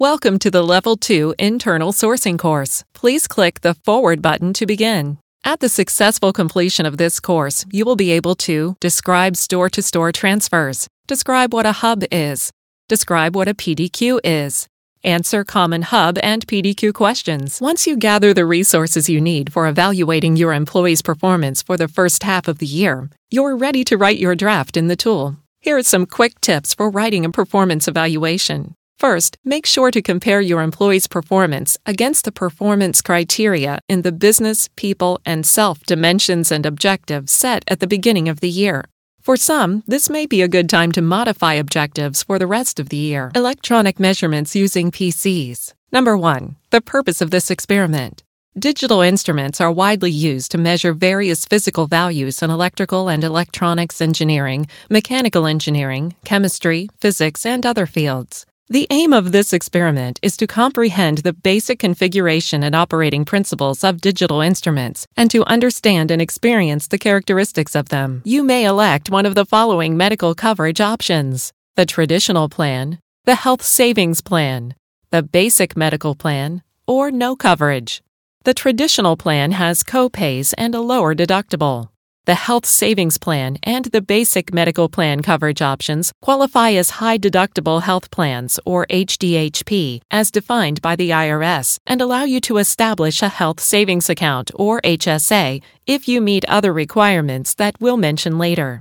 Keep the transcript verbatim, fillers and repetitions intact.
Welcome to the Level two Internal Sourcing course. Please click the Forward button to begin. At the successful completion of this course, you will be able to describe store-to-store transfers, describe what a hub is, describe what a P D Q is, answer common hub and P D Q questions. Once you gather the resources you need for evaluating your employees' performance for the first half of the year, you're ready to write your draft in the tool. Here are some quick tips for writing a performance evaluation. First, make sure to compare your employees' performance against the performance criteria in the business, people, and self dimensions and objectives set at the beginning of the year. For some, this may be a good time to modify objectives for the rest of the year. Electronic measurements using P Cs. Number one, the purpose of this experiment. Digital instruments are widely used to measure various physical values in electrical and electronics engineering, mechanical engineering, chemistry, physics, and other fields. The aim of this experiment is to comprehend the basic configuration and operating principles of digital instruments and to understand and experience the characteristics of them. You may elect one of the following medical coverage options: the traditional plan, the health savings plan, the basic medical plan, or no coverage. The traditional plan has co-pays and a lower deductible. The health savings plan and the basic medical plan coverage options qualify as high-deductible health plans, or H D H P, as defined by the I R S, and allow you to establish a health savings account, or H S A, if you meet other requirements that we'll mention later.